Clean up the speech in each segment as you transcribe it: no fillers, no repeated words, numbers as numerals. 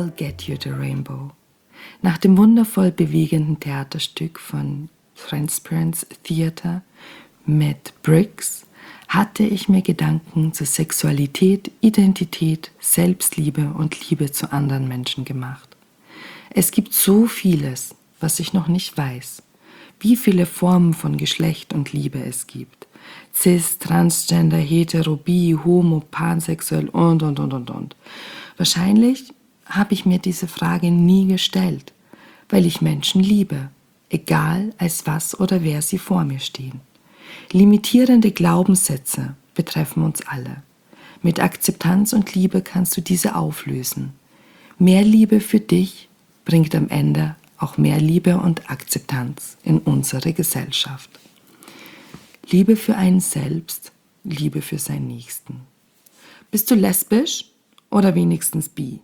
will get you the rainbow. Nach dem wundervoll bewegenden Theaterstück von Transparence Theater mit Briggs hatte ich mir Gedanken zur Sexualität, Identität, Selbstliebe und Liebe zu anderen Menschen gemacht. Es gibt so vieles, was ich noch nicht weiß. Wie viele Formen von Geschlecht und Liebe es gibt. Cis, Transgender, Hetero, Bi, Homo, Pansexuell und. Wahrscheinlich habe ich mir diese Frage nie gestellt, weil ich Menschen liebe, egal als was oder wer sie vor mir stehen. Limitierende Glaubenssätze betreffen uns alle. Mit Akzeptanz und Liebe kannst du diese auflösen. Mehr Liebe für dich bringt am Ende auch mehr Liebe und Akzeptanz in unsere Gesellschaft. Liebe für einen selbst, Liebe für seinen Nächsten. Bist du lesbisch oder wenigstens bi?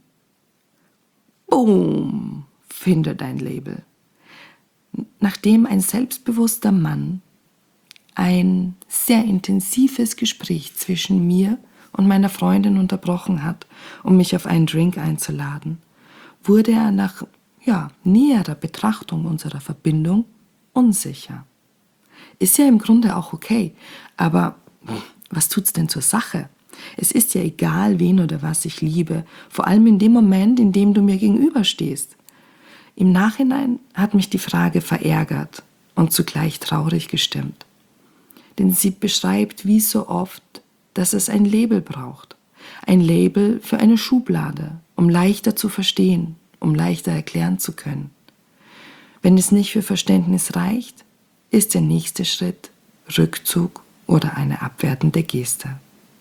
Boom, finde dein Label. Nachdem ein selbstbewusster Mann ein sehr intensives Gespräch zwischen mir und meiner Freundin unterbrochen hat, um mich auf einen Drink einzuladen, wurde er nach näherer Betrachtung unserer Verbindung unsicher. Ist ja im Grunde auch okay, aber was tut's denn zur Sache? Es ist ja egal, wen oder was ich liebe, vor allem in dem Moment, in dem du mir gegenüberstehst. Im Nachhinein hat mich die Frage verärgert und zugleich traurig gestimmt. Denn sie beschreibt wie so oft, dass es ein Label braucht. Ein Label für eine Schublade, um leichter zu verstehen, um leichter erklären zu können. Wenn es nicht für Verständnis reicht, ist der nächste Schritt Rückzug oder eine abwertende Geste.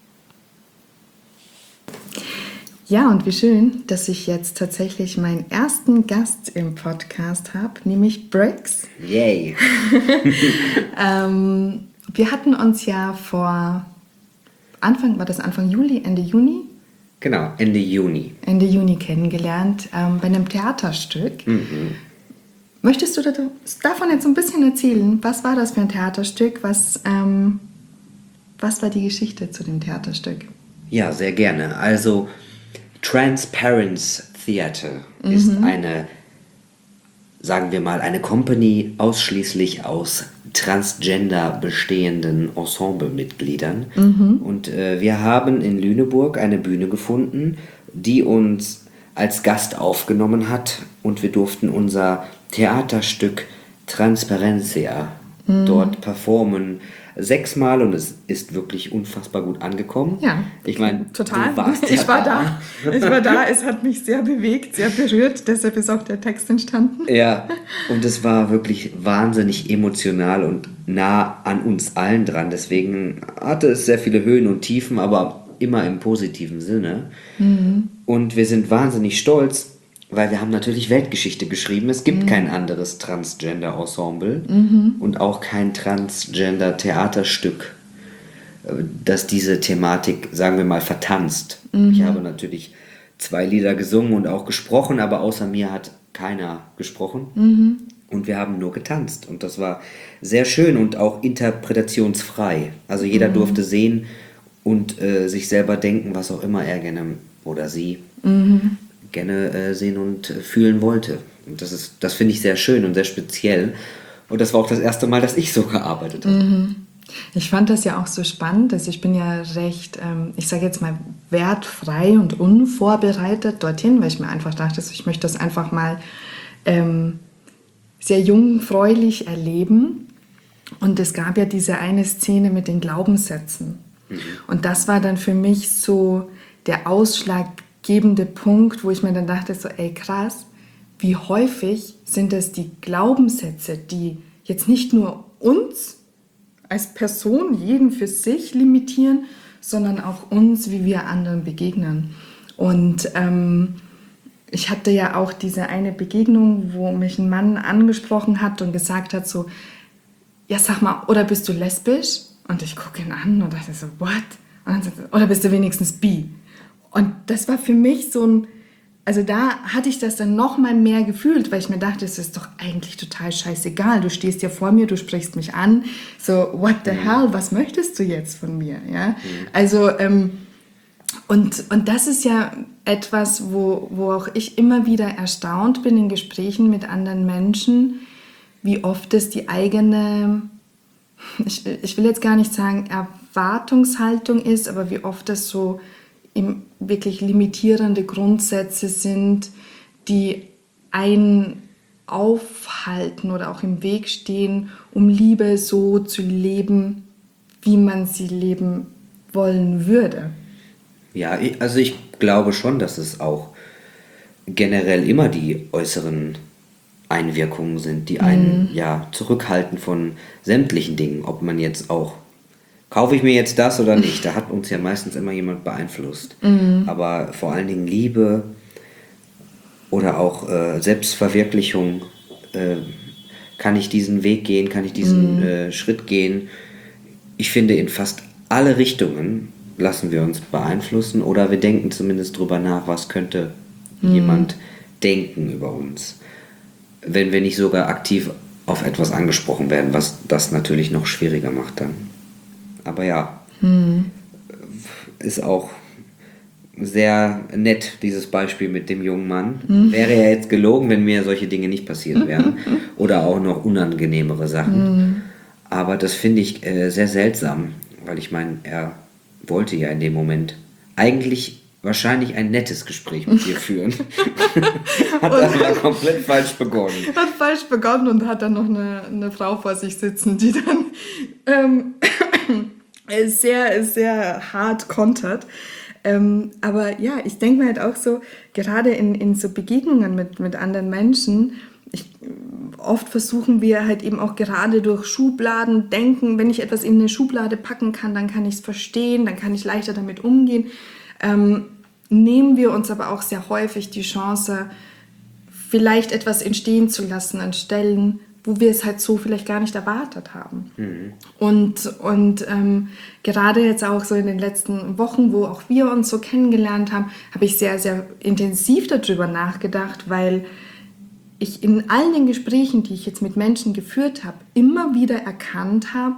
Ja, und wie schön, dass ich jetzt tatsächlich meinen ersten Gast im Podcast habe, nämlich Briggs. Yay! Wir hatten uns ja Anfang Juli, Ende Juni? Genau, Ende Juni. Ende Juni kennengelernt, bei einem Theaterstück. Möchtest du davon jetzt ein bisschen erzählen? Was war das für ein Theaterstück? Was war die Geschichte zu dem Theaterstück? Ja, sehr gerne. Also Transparence Theater ist eine, sagen wir mal, eine Company ausschließlich aus transgender bestehenden Ensemblemitgliedern. Und wir haben in Lüneburg eine Bühne gefunden, die uns als Gast aufgenommen hat und wir durften unser Theaterstück Transparencia dort performen. 6-mal und es ist wirklich unfassbar gut angekommen. Ja, ich meine, total. Du warst Ich war da. Es hat mich sehr bewegt, sehr berührt. Deshalb ist auch der Text entstanden. Ja, und es war wirklich wahnsinnig emotional und nah an uns allen dran. Deswegen hatte es sehr viele Höhen und Tiefen, aber immer im positiven Sinne. Und wir sind wahnsinnig stolz, weil wir haben natürlich Weltgeschichte geschrieben. Es gibt kein anderes Transgender-Ensemble und auch kein Transgender-Theaterstück, das diese Thematik, sagen wir mal, vertanzt. Ich habe natürlich 2 Lieder gesungen und auch gesprochen, aber außer mir hat keiner gesprochen. Und wir haben nur getanzt. Und das war sehr schön und auch interpretationsfrei. Also jeder durfte sehen und sich selber denken, was auch immer er gerne oder sie gerne sehen und fühlen wollte. Und das finde ich sehr schön und sehr speziell. Und das war auch das erste Mal, dass ich so gearbeitet habe. Ich fand das ja auch so spannend, dass ich bin ja recht, ich sage jetzt mal, wertfrei und unvorbereitet dorthin, weil ich mir einfach dachte, ich möchte das einfach mal sehr jungfräulich erleben. Und es gab ja diese eine Szene mit den Glaubenssätzen. Und das war dann für mich so der ausschlaggebende Punkt, wo ich mir dann dachte, so ey krass, wie häufig sind das die Glaubenssätze, die jetzt nicht nur uns als Person, jeden für sich limitieren, sondern auch uns, wie wir anderen begegnen. Und ich hatte ja auch diese eine Begegnung, wo mich ein Mann angesprochen hat und gesagt hat so, ja sag mal, oder bist du lesbisch? Und ich gucke ihn an und dachte so, what? Und dann sagt er, oder bist du wenigstens bi? Und das war für mich so ein, also da hatte ich das dann noch mal mehr gefühlt, weil ich mir dachte, es ist doch eigentlich total scheißegal. Du stehst ja vor mir, du sprichst mich an. So, what the hell, was möchtest du jetzt von mir? Ja? Also, und das ist ja etwas, wo auch ich immer wieder erstaunt bin in Gesprächen mit anderen Menschen, wie oft es die eigene, ich will jetzt gar nicht sagen Erwartungshaltung ist, aber wie oft es so wirklich limitierende Grundsätze sind, die einen aufhalten oder auch im Weg stehen, um Liebe so zu leben, wie man sie leben wollen würde. Ja, also ich glaube schon, dass es auch generell immer die äußeren Einwirkungen sind, die einen ja zurückhalten von sämtlichen Dingen. Ob man jetzt auch, kaufe ich mir jetzt das oder nicht, da hat uns ja meistens immer jemand beeinflusst. Aber vor allen Dingen Liebe oder auch Selbstverwirklichung, kann ich diesen Weg gehen, kann ich diesen Schritt gehen. Ich finde, in fast alle Richtungen lassen wir uns beeinflussen oder wir denken zumindest drüber nach, was könnte jemand denken über uns, wenn wir nicht sogar aktiv auf etwas angesprochen werden, was das natürlich noch schwieriger macht dann. Aber ja, ist auch sehr nett, dieses Beispiel mit dem jungen Mann. Wäre ja jetzt gelogen, wenn mir solche Dinge nicht passiert wären oder auch noch unangenehmere Sachen. Aber das finde ich sehr seltsam, weil ich meine, er wollte ja in dem Moment eigentlich wahrscheinlich ein nettes Gespräch mit dir führen. Hat aber komplett falsch begonnen. Hat falsch begonnen und hat dann noch eine Frau vor sich sitzen, die dann sehr, sehr hart kontert. Aber ja, ich denke mir halt auch so, gerade in so Begegnungen mit anderen Menschen, oft versuchen wir halt eben auch gerade durch Schubladen denken, wenn ich etwas in eine Schublade packen kann, dann kann ich es verstehen, dann kann ich leichter damit umgehen. Nehmen wir uns aber auch sehr häufig die Chance, vielleicht etwas entstehen zu lassen an Stellen, wo wir es halt so vielleicht gar nicht erwartet haben. Und gerade jetzt auch so in den letzten Wochen, wo auch wir uns so kennengelernt haben, habe ich sehr, sehr intensiv darüber nachgedacht, weil ich in all den Gesprächen, die ich jetzt mit Menschen geführt habe, immer wieder erkannt habe,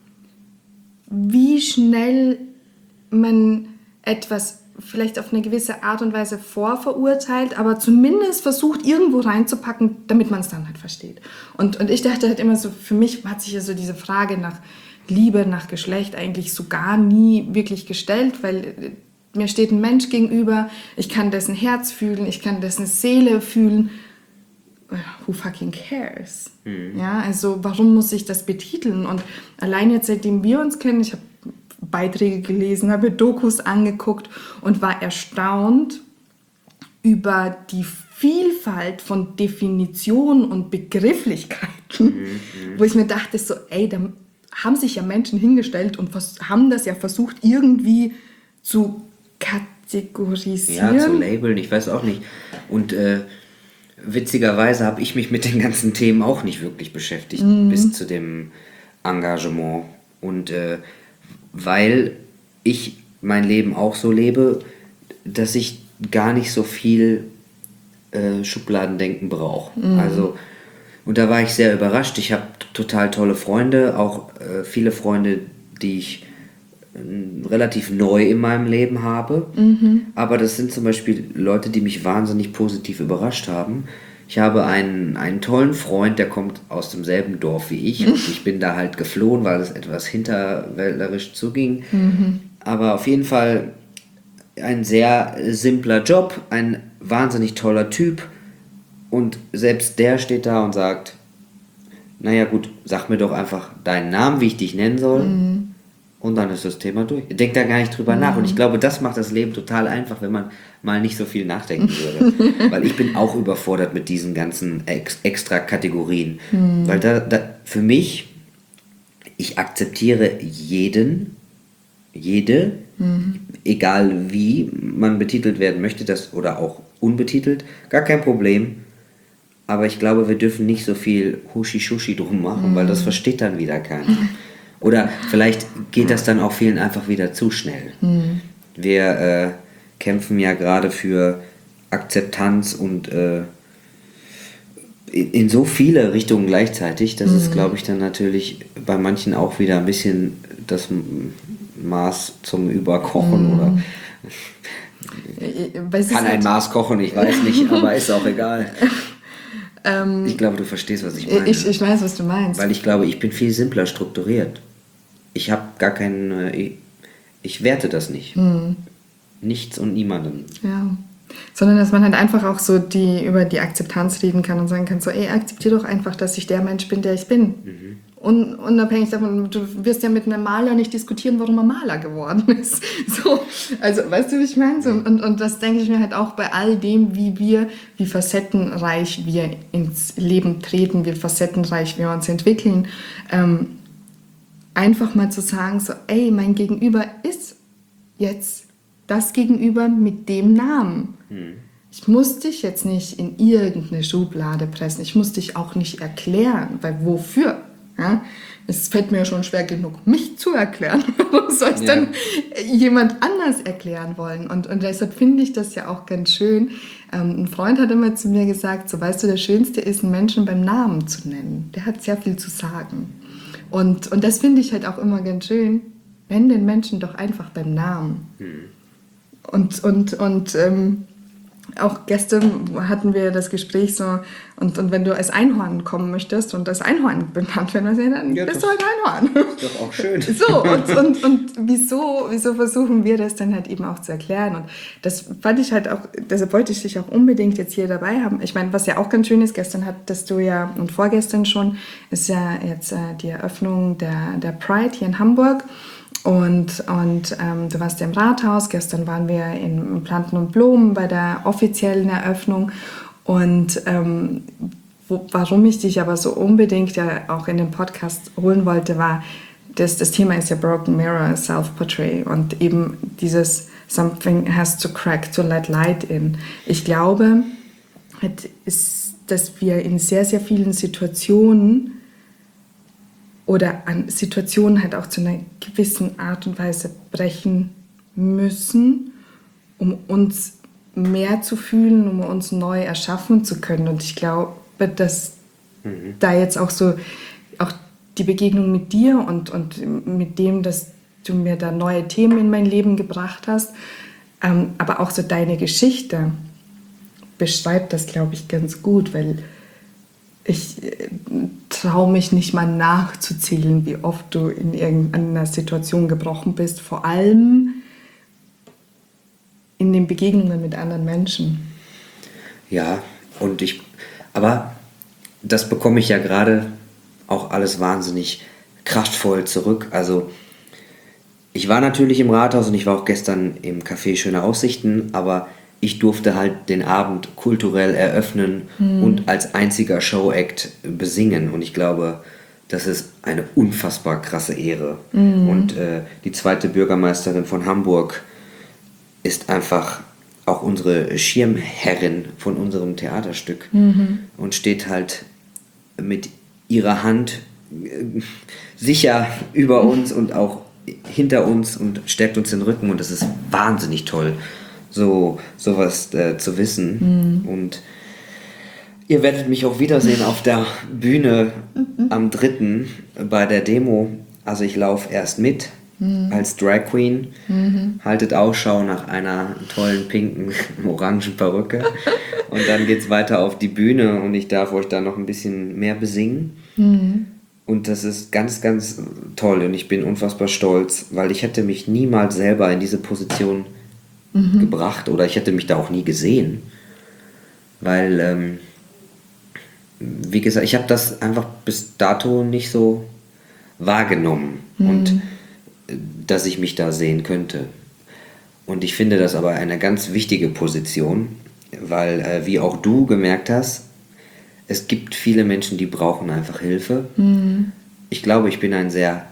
wie schnell man etwas vielleicht auf eine gewisse Art und Weise vorverurteilt, aber zumindest versucht, irgendwo reinzupacken, damit man es dann halt versteht. Und ich dachte halt immer so, für mich hat sich ja so diese Frage nach Liebe, nach Geschlecht eigentlich so gar nie wirklich gestellt, weil mir steht ein Mensch gegenüber, ich kann dessen Herz fühlen, ich kann dessen Seele fühlen. Who fucking cares? Ja, also warum muss ich das betiteln? Und allein jetzt, seitdem wir uns kennen, ich habe Beiträge gelesen, habe Dokus angeguckt und war erstaunt über die Vielfalt von Definitionen und Begrifflichkeiten, wo ich mir dachte so, ey, da haben sich ja Menschen hingestellt und haben das ja versucht irgendwie zu kategorisieren. Ja, zu labeln, ich weiß auch nicht. Und witzigerweise habe ich mich mit den ganzen Themen auch nicht wirklich beschäftigt, bis zu dem Engagement. Und weil ich mein Leben auch so lebe, dass ich gar nicht so viel Schubladendenken brauche. Also, und da war ich sehr überrascht. Ich habe total tolle Freunde, auch viele Freunde, die ich relativ neu in meinem Leben habe. Aber das sind zum Beispiel Leute, die mich wahnsinnig positiv überrascht haben. Ich habe einen tollen Freund, der kommt aus demselben Dorf wie ich. Und ich bin da halt geflohen, weil es etwas hinterwäldlerisch zuging. Aber auf jeden Fall ein sehr simpler Job, ein wahnsinnig toller Typ. Und selbst der steht da und sagt, naja gut, sag mir doch einfach deinen Namen, wie ich dich nennen soll. Und dann ist das Thema durch. Denkt da gar nicht drüber nach. Und ich glaube, das macht das Leben total einfach, wenn man mal nicht so viel nachdenken würde. Weil ich bin auch überfordert mit diesen ganzen extra Kategorien. Weil für mich, ich akzeptiere jede, egal wie man betitelt werden möchte, das oder auch unbetitelt, gar kein Problem. Aber ich glaube, wir dürfen nicht so viel Huschi-Schuschi drum machen, weil das versteht dann wieder keiner. Oder vielleicht geht das dann auch vielen einfach wieder zu schnell. Wir kämpfen ja gerade für Akzeptanz und in so viele Richtungen gleichzeitig, dass es, glaube ich, dann natürlich bei manchen auch wieder ein bisschen das Maß zum Überkochen oder Kann ein Maß kochen, ich weiß nicht, aber ist auch egal. Ich glaube, du verstehst, was ich meine. Ich weiß, was du meinst. Weil ich glaube, ich bin viel simpler strukturiert. Ich habe gar keinen... Ich werte das nicht. Nichts und niemanden. Ja. Sondern, dass man halt einfach auch so über die Akzeptanz reden kann und sagen kann, so, akzeptiere doch einfach, dass ich der Mensch bin, der ich bin. Unabhängig davon, du wirst ja mit einem Maler nicht diskutieren, warum er Maler geworden ist. So, also, weißt du, wie ich meine? So, und das denke ich mir halt auch bei all dem, wie facettenreich wir ins Leben treten, wie facettenreich wir uns entwickeln, einfach mal zu sagen, so, mein Gegenüber ist jetzt das Gegenüber mit dem Namen. Ich muss dich jetzt nicht in irgendeine Schublade pressen. Ich muss dich auch nicht erklären, weil wofür? Ja? Es fällt mir ja schon schwer genug, mich zu erklären. Warum soll es dann jemand anders erklären wollen? Und deshalb finde ich das ja auch ganz schön. Ein Freund hat immer zu mir gesagt, so, weißt du, das Schönste ist, einen Menschen beim Namen zu nennen. Der hat sehr viel zu sagen. Und das finde ich halt auch immer ganz schön. Nenn den Menschen doch einfach beim Namen. Und auch gestern hatten wir das Gespräch so, und wenn du als Einhorn kommen möchtest und als Einhorn benannt werden, dann bist du halt Einhorn. Ist doch auch schön. So, und wieso versuchen wir das dann halt eben auch zu erklären? Und das fand ich halt auch, deshalb wollte ich dich auch unbedingt jetzt hier dabei haben. Ich meine, was ja auch ganz schön ist, gestern hattest du ja, und vorgestern schon, ist ja jetzt die Eröffnung der Pride hier in Hamburg. Und du warst ja im Rathaus, gestern waren wir in Planten und Blumen bei der offiziellen Eröffnung. Und warum ich dich aber so unbedingt ja auch in den Podcast holen wollte, war, das Thema ist ja Broken Mirror, Self-Portrait und eben dieses Something has to crack to let light in. Ich glaube, dass wir in sehr, sehr vielen Situationen oder an Situationen halt auch zu einer gewissen Art und Weise brechen müssen, um uns mehr zu fühlen, um uns neu erschaffen zu können. Und ich glaube, dass da jetzt auch so auch die Begegnung mit dir und mit dem, dass du mir da neue Themen in mein Leben gebracht hast, aber auch so deine Geschichte beschreibt das, glaube ich, ganz gut, weil ich traue mich nicht mal nachzuzählen, wie oft du in irgendeiner Situation gebrochen bist, vor allem in den Begegnungen mit anderen Menschen. Ja, aber das bekomme ich ja gerade auch alles wahnsinnig kraftvoll zurück. Also ich war natürlich im Rathaus und ich war auch gestern im Café Schöne Aussichten, aber ich durfte halt den Abend kulturell eröffnen und als einziger Showact besingen. Und ich glaube, das ist eine unfassbar krasse Ehre. Und die zweite Bürgermeisterin von Hamburg ist einfach auch unsere Schirmherrin von unserem Theaterstück und steht halt mit ihrer Hand sicher über uns und auch hinter uns und stärkt uns den Rücken. Und das ist wahnsinnig toll, sowas zu wissen. Und ihr werdet mich auch wiedersehen auf der Bühne am 3. bei der Demo. Also ich laufe erst mit als Drag Queen, haltet Ausschau nach einer tollen pinken, orangen Perücke und dann geht's weiter auf die Bühne und ich darf euch da noch ein bisschen mehr besingen. Und das ist ganz, ganz toll und ich bin unfassbar stolz, weil ich hätte mich niemals selber in diese Position gebracht oder ich hätte mich da auch nie gesehen, weil, wie gesagt, ich habe das einfach bis dato nicht so wahrgenommen und dass ich mich da sehen könnte. Und ich finde das aber eine ganz wichtige Position, weil, wie auch du gemerkt hast, es gibt viele Menschen, die brauchen einfach Hilfe. Ich glaube, ich bin ein sehr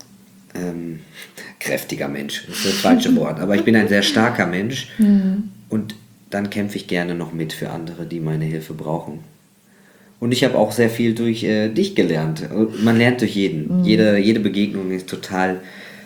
kräftiger Mensch, das ist das falsche Wort, aber ich bin ein sehr starker Mensch und dann kämpfe ich gerne noch mit für andere, die meine Hilfe brauchen. Und ich habe auch sehr viel durch dich gelernt. Man lernt durch jeden. Jede Begegnung ist total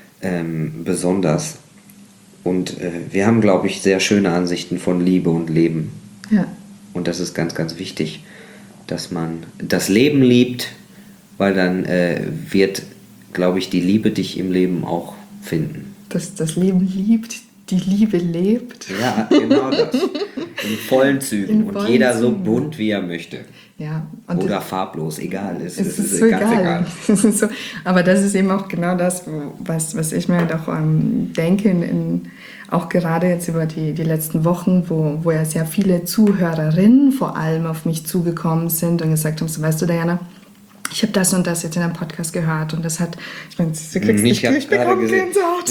besonders. Und wir haben, glaube ich, sehr schöne Ansichten von Liebe und Leben. Ja. Und das ist ganz, ganz wichtig, dass man das Leben liebt, weil dann wird, glaube ich, die Liebe dich im Leben auch finden. Dass das Leben liebt die Liebe lebt. Ja, genau das. In vollen Zügen. In und vollen jeder so Zügen. bunt, wie er möchte. Ja, und Oder farblos, egal. Es es ist ist so ganz egal. Es ist so, aber das ist eben auch genau das, was ich mir halt auch denke, auch gerade jetzt über die letzten Wochen, wo ja sehr viele Zuhörerinnen vor allem auf mich zugekommen sind und gesagt haben, so, weißt du, Diana, ich habe das und das jetzt in einem Podcast gehört und das hat, ich meine, du kriegst nicht, ich bekomme Gänsehaut.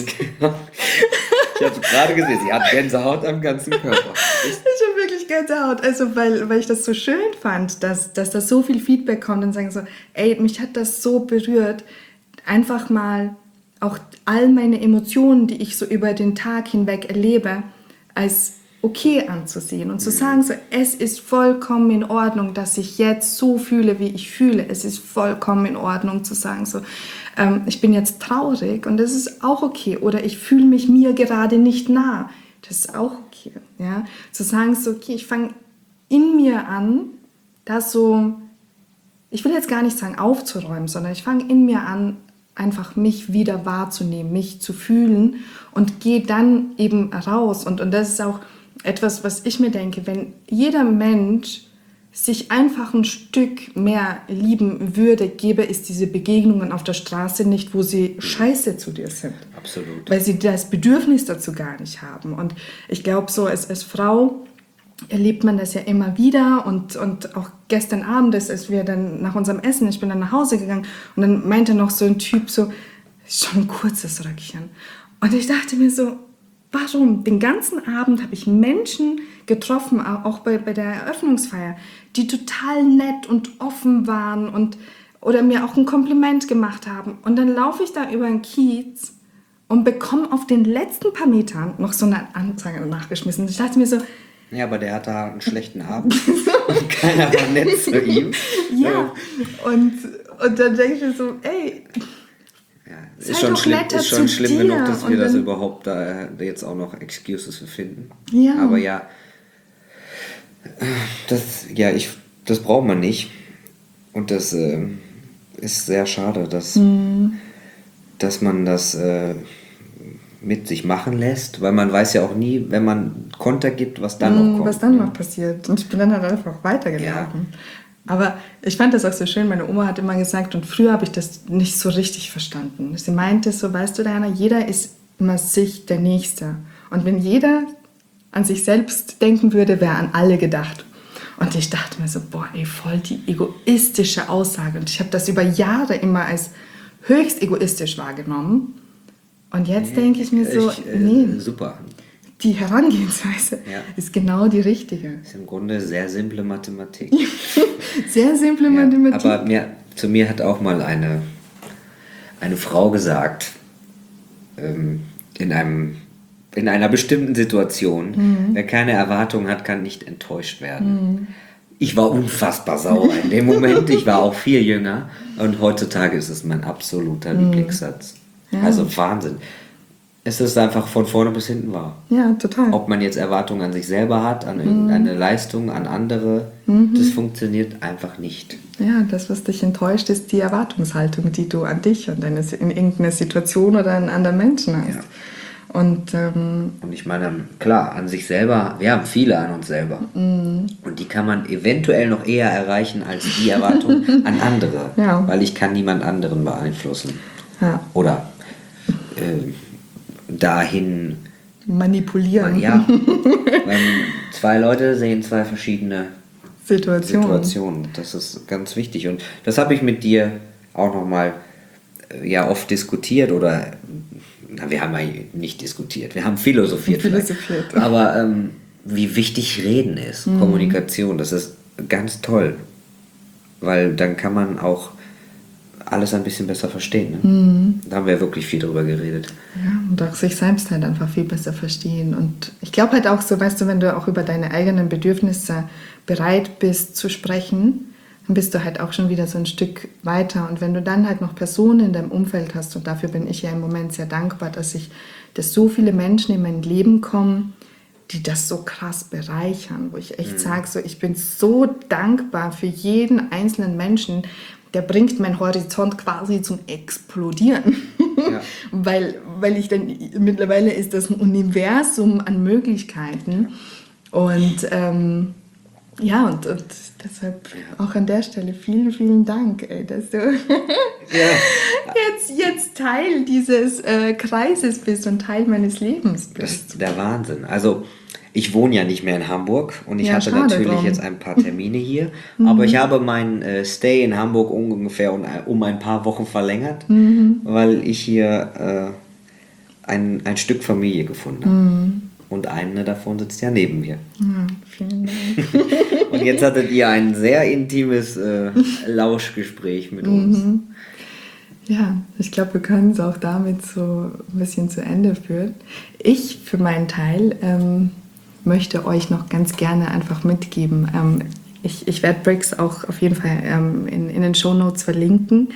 Ich habe gerade gesehen, sie hat Gänsehaut am ganzen Körper. Ich habe wirklich Gänsehaut, also weil ich das so schön fand, dass da so viel Feedback kommt und sagen so, ey, mich hat das so berührt, einfach mal auch all meine Emotionen, die ich so über den Tag hinweg erlebe, als okay anzusehen und zu sagen so, es ist vollkommen in Ordnung, dass ich jetzt so fühle, wie ich fühle. Es ist vollkommen in Ordnung zu sagen so, ich bin jetzt traurig und das ist auch okay. Oder ich fühle mich mir gerade nicht nah. Das ist auch okay. Ja? Zu sagen so, okay, ich fange in mir an, das so, ich will jetzt gar nicht sagen aufzuräumen, sondern ich fange in mir an, einfach mich wieder wahrzunehmen, mich zu fühlen und gehe dann eben raus. Und das ist auch etwas, was ich mir denke, wenn jeder Mensch sich einfach ein Stück mehr lieben würde, gäbe es diese Begegnungen auf der Straße nicht, wo sie scheiße zu dir sind. Absolut. Weil sie das Bedürfnis dazu gar nicht haben. Und ich glaube, so als Frau erlebt man das ja immer wieder und auch gestern Abend, als wir dann nach unserem Essen, ich bin dann nach Hause gegangen und dann meinte noch so ein Typ so, schon ein kurzes Röckchen. Und ich dachte mir so, warum? Den ganzen Abend habe ich Menschen getroffen, auch bei der Eröffnungsfeier, die total nett und offen waren oder mir auch ein Kompliment gemacht haben. Und dann laufe ich da über den Kiez und bekomme auf den letzten paar Metern noch so eine Anzeige nachgeschmissen. Ich dachte mir so, ja, aber der hatte einen schlechten Abend und keiner war nett zu ihm. ja, und dann denke ich mir so, ey, Ja, sei ist schon doch schlimm, netter ist schon zu schlimm dir. genug, dass wir Und das dann- überhaupt da jetzt auch noch Excuses für finden. Ja. Aber ja, das braucht man nicht. Und das ist sehr schade, dass man das mit sich machen lässt, weil man weiß ja auch nie, wenn man Konter gibt, was dann noch kommt. was dann noch passiert. Und ich bin dann halt einfach weitergelaufen. Aber ich fand das auch so schön. Meine Oma hat immer gesagt, und früher habe ich das nicht so richtig verstanden. Sie meinte so, weißt du, Diana, jeder ist immer sich der Nächste. Und wenn jeder an sich selbst denken würde, wäre an alle gedacht. Und ich dachte mir so, boah, ey, voll die egoistische Aussage. Und ich habe das über Jahre immer als höchst egoistisch wahrgenommen. Und jetzt denke ich mir so, nee, Super. die Herangehensweise Ja. ist genau die richtige. Ist im Grunde sehr simple Mathematik. Sehr simple Ja, Mathematik. aber zu mir hat auch mal eine Frau gesagt, in einer bestimmten Situation, wer keine Erwartung hat, kann nicht enttäuscht werden. Ich war unfassbar sauer in dem Moment, ich war auch viel jünger und heutzutage ist es mein absoluter Lieblingssatz. Ja. Also Wahnsinn. Es ist einfach von vorne bis hinten wahr. Ja, total. Ob man jetzt Erwartungen an sich selber hat, an irgendeine Leistung, an andere, das funktioniert einfach nicht. Ja, das, was dich enttäuscht, ist die Erwartungshaltung, die du an dich und in irgendeine Situation oder an anderen Menschen hast. Ja. Und Und ich meine, klar, an sich selber, wir haben viele an uns selber. Und die kann man eventuell noch eher erreichen als die Erwartung an andere. Ja. Weil ich kann niemand anderen beeinflussen. ja, Oder dahin, manipulieren. ja, wenn zwei Leute sehen zwei verschiedene Situationen. Das ist ganz wichtig. Und das habe ich mit dir auch nochmal oft diskutiert oder wir haben ja nicht diskutiert, wir haben philosophiert. Philosophiert. Aber wie wichtig Reden ist, Kommunikation, das ist ganz toll. Weil dann kann man auch alles ein bisschen besser verstehen. Ne? Da haben wir wirklich viel drüber geredet. Ja, und auch sich selbst halt einfach viel besser verstehen. Und ich glaube halt auch so, weißt du, wenn du auch über deine eigenen Bedürfnisse bereit bist zu sprechen, dann bist du halt auch schon wieder so ein Stück weiter. Und wenn du dann halt noch Personen in deinem Umfeld hast, und dafür bin ich ja im Moment sehr dankbar, dass so viele Menschen in mein Leben kommen, die das so krass bereichern, wo ich echt sage, so, ich bin so dankbar für jeden einzelnen Menschen, der bringt meinen Horizont quasi zum Explodieren. Ja. weil ich dann, mittlerweile ist das ein Universum an Möglichkeiten. Und und deshalb auch an der Stelle vielen, vielen Dank, dass du jetzt Teil dieses Kreises bist und Teil meines Lebens Das bist. ist der Wahnsinn. Also ich wohne ja nicht mehr in Hamburg und ich Ja, hatte schade natürlich drum. jetzt ein paar Termine hier, aber ich habe meinen Stay in Hamburg ungefähr um ein paar Wochen verlängert, weil ich hier ein Stück Familie gefunden habe. Und eine davon sitzt ja neben mir. Ja, vielen Dank. Und jetzt hattet ihr ein sehr intimes Lauschgespräch mit uns. Ja, ich glaube, wir können es auch damit so ein bisschen zu Ende führen. Ich für meinen Teil möchte euch noch ganz gerne einfach mitgeben. Ich werde Bricks auch auf jeden Fall in den Shownotes verlinken,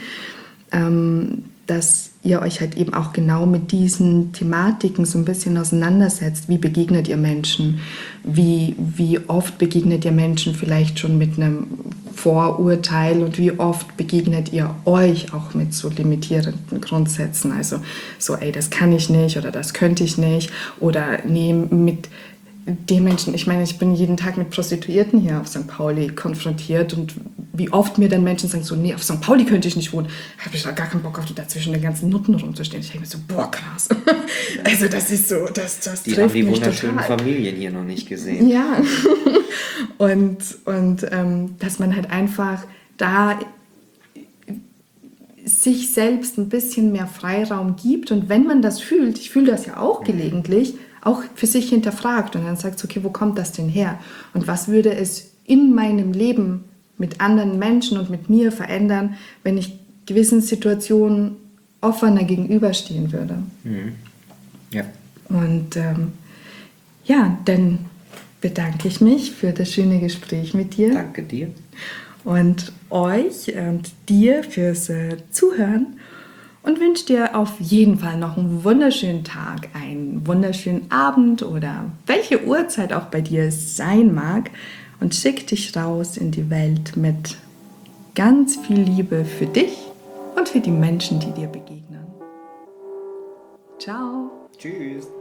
dass ihr euch halt eben auch genau mit diesen Thematiken so ein bisschen auseinandersetzt. Wie begegnet ihr Menschen? Wie oft begegnet ihr Menschen vielleicht schon mit einem Vorurteil und wie oft begegnet ihr euch auch mit so limitierenden Grundsätzen? Also so, das kann ich nicht oder das könnte ich nicht oder nee, mit den Menschen, ich meine, ich bin jeden Tag mit Prostituierten hier auf St. Pauli konfrontiert und wie oft mir dann Menschen sagen so, nee, auf St. Pauli könnte ich nicht wohnen, habe ich da gar keinen Bock auf, da zwischen den ganzen Nutten rumzustehen. Ich denke mir so, boah, krass. Also das ist so, das Die trifft haben die mich wunderschönen total. Familien hier noch nicht gesehen. Ja, und dass man halt einfach da sich selbst ein bisschen mehr Freiraum gibt und wenn man das fühlt, ich fühle das ja auch gelegentlich, auch für sich hinterfragt und dann sagt, okay, wo kommt das denn her? Und was würde es in meinem Leben mit anderen Menschen und mit mir verändern, wenn ich gewissen Situationen offener gegenüberstehen würde? Ja. Und dann bedanke ich mich für das schöne Gespräch mit dir. Danke dir. Und euch und dir fürs Zuhören und wünsche dir auf jeden Fall noch einen wunderschönen Tag, einen wunderschönen Abend oder welche Uhrzeit auch bei dir es sein mag und schick dich raus in die Welt mit ganz viel Liebe für dich und für die Menschen, die dir begegnen. Ciao! Tschüss.